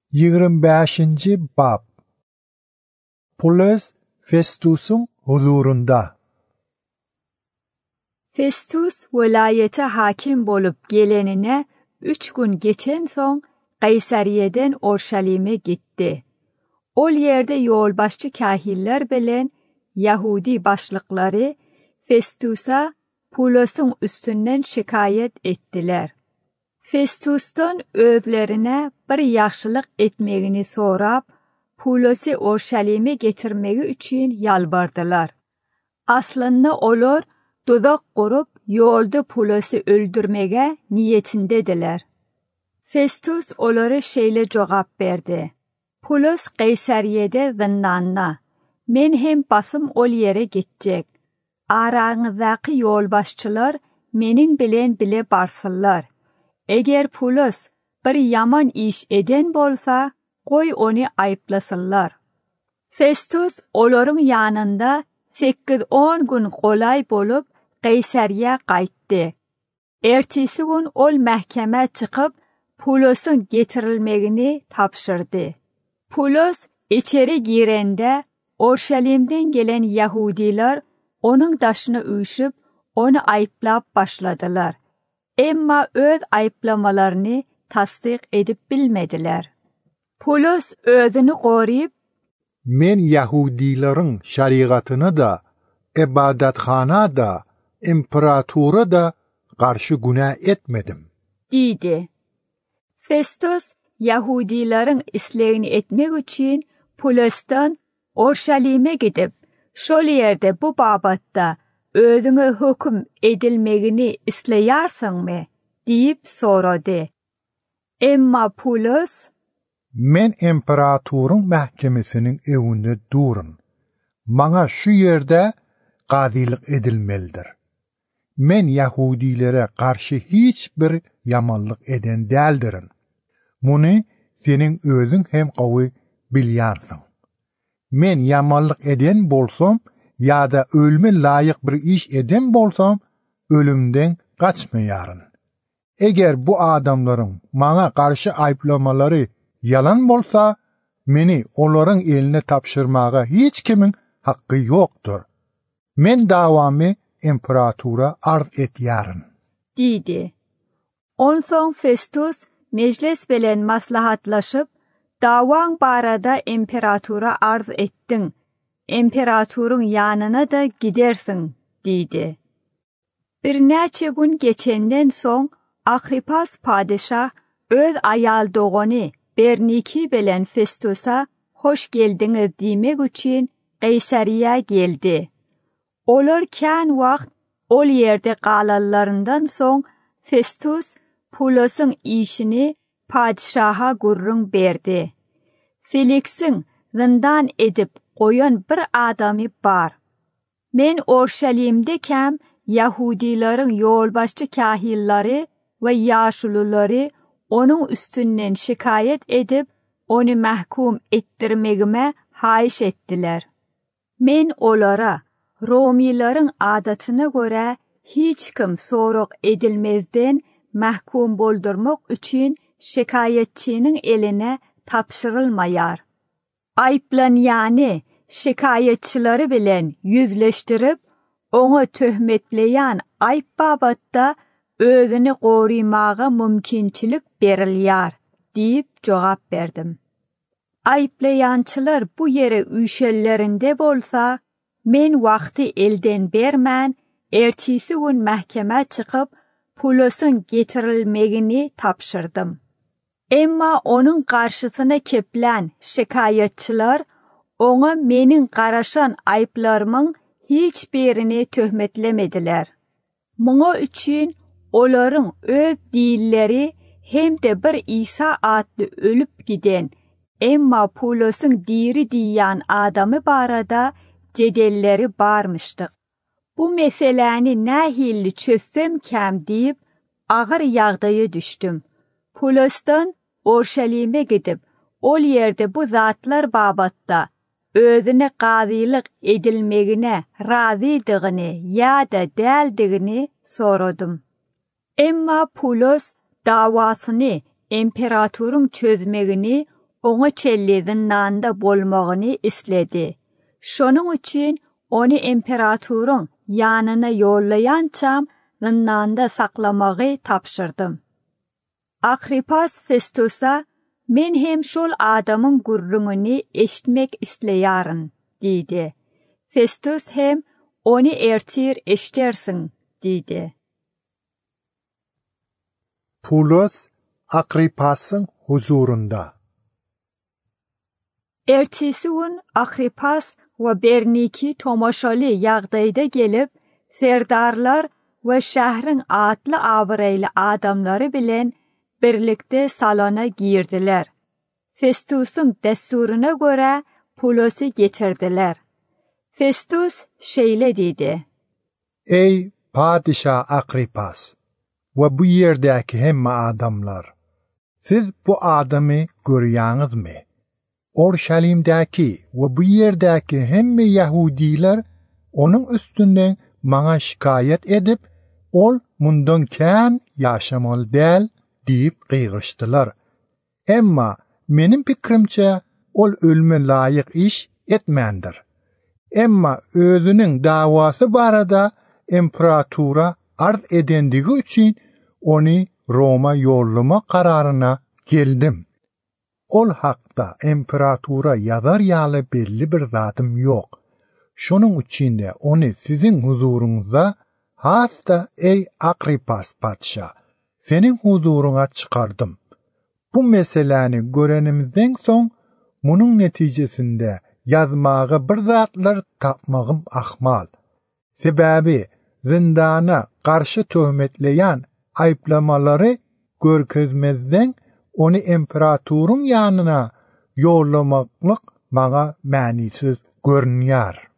25. Bab Pullus Festus'un huzurunda. Festus velayete hakim bolup gelenine 3 gün geçen son Kayseriye'den Orşalim'e gitti. Ol yerde yolbaşçı kahiller bilen Yahudi başlıkları Festus'a Pullus'un üstünden şikayet ettiler. Festus'tan özlerine bir yaxşılık etmegini sorap, Pullus'u Orşalim'e getirmegi üçün yalvardılar. Aslında olur, tuzak kurup yolda Pullus'u öldürmege niyetindediler. Festus onlara şeyle cevap verdi. Pullus Kayseriye'de zindanda. Men hem basım ol yere gidecek. Aranızdaki yolbaşçılar menin bilen bile barsınlar. Eğer Pullus bir yaman iş eden bolsa, koy onu ayıplasınlar. Festus onların yanında 8-10 gün kolay bolup Kayseriye qaytdı. Ertesi gün ol mahkeme çıkıp Pullus'un getirilmegini tapşırdı. Pullus içeri girende Orşalim'den gelen Yahudiler onun daşına uyuşup onu ayıplap başladılar. Emma öz ayıplamalarını tasdik edip bilmediler. Pullus özünü koruyup, Men Yahudilerin şariatını da, ibadethana da, imparatora da karşı günah etmedim, dedi. Festus, Yahudilerin islerini etmek için Pullus'tan Orşalim'e gidip, şol yerde bu babatta özüne hüküm edilmegini isteyarsın mı? deyip soradı. Emma Pullus, men imparatorun mahkemesinin evinde durun. Bana şu yerde qadilik edilmelidir. Men Yahudilere karşı hiçbir yamanlık eden değildirin. Bunu senin özün hem qavi bilyarsın. Men yamanlık eden bolsam ya da ölme layık bir iş eden bolsam ölümden kaçmayarın. Eğer bu adamların bana karşı ayıplamaları yalan bolsa, meni onların eline tapşırmağa hiç kimin hakkı yoktur. Men davamı imparatora arz et yarın, dedi. Ondan Festus meclis bilen maslahatlaşıp, davan barada imparatora arz ettin. İmparatorun yanına da gidersin, dedi. Bir neçe gün geçenden son, Agrippas padişah öz ayaldığını Berniki bilen Festus'a hoş geldiniz demek için Kayseriye geldi. Olurken vakt ol yerde qalallarından son Festus Pullus'un işini padişaha gurrun berdi. Felix'in zindan edip koyan bir adamı var. Men Orşalim'dekem Yahudilerin yolbaşçı kahilleri ve yaşlıları onun üstünden şikayet edip onu mahkum ettirmegime hayiş ettiler. Men onlara Romilerin adatına göre hiç kim soruq edilmezden mahkum boldurmak için şikayetçinin eline tapşırılmayar. Ayıplanyanı şikayetçileri bilen yüzleştirip onu töhmetleyen ayıp babatta özünü korumağa mümkünçilik berilyar, deyip cevap verdim. Ayıplayançılar bu yere üşellerinde bolsa, men vakti elden bermen, ertesi gün mahkeme çıkıp Pullus'un getirilmegini tapşırdım. Emma onun karşısına keplen şikayetçiler, ona menin qaraşan ayıplarımın hiçbirini töhmetlemediler. Buna için onların öz dilleri hem de bir İsa adlı ölüp giden, emma Pullus'un diri diyen adamı barada cedelleri varmıştı. Bu meseleni nahilli çözsem kem deyip ağır yağdaya düştüm. Pullus'tan Orşalim'e gidip ol yerde bu zatlar babatta özüne qadilik edilmegine razıydığını ya da değildiğini sordum. Emma Pullus davasını imparatorun çözmegini onu çellidinanda bolmağını isledi. Şonun için onu imperatorun yanına yollayançam zindanda saklamağı tapşırdım. Agripas Festus'a men hem şol adamın gurrunu eşitmek isteyarin, dedi. Festus hem onu ertir eştersin, dedi. Pulos Agripas'ın huzurunda. Ertesi gün Agripas ve Berniki tomaşalı yağdayda gelip, serdarlar ve şehrin atlı avraylı adamları bilen birlikte salona girdiler. Festus'un desturuna göre Pulos'u getirdiler. Festus şöyle dedi. Ey Padişah Agripas ve bu yerdeki hemme adamlar, siz bu adamı görüyorsunuz mu? Orşalim'deki ve bu yerdeki hemme Yahudiler onun üstünden bana şikayet edip, ol mundan kän yaşamalı değil deyip kıygıştılar. Emma benim fikrimce ol ölme layık iş etmendir. Emma özünün davası barada imperatora arz edendiği için onu Roma yollama kararına geldim. Ol hakta imperatora yazar yalı belli bir zatım yok. Şunun için de onu sizin huzurunuza hasta ey Agripas padişah, senin huzuruna çıkardım. Bu meseleni görenimizden son, bunun neticesinde yazmağı bir zatlar tapmağım ahmal. Sebebi zindana karşı töhmetleyen ayıplamaları görkezmezden onu imparatorun yanına yollamaklık bana manisiz görünüyor.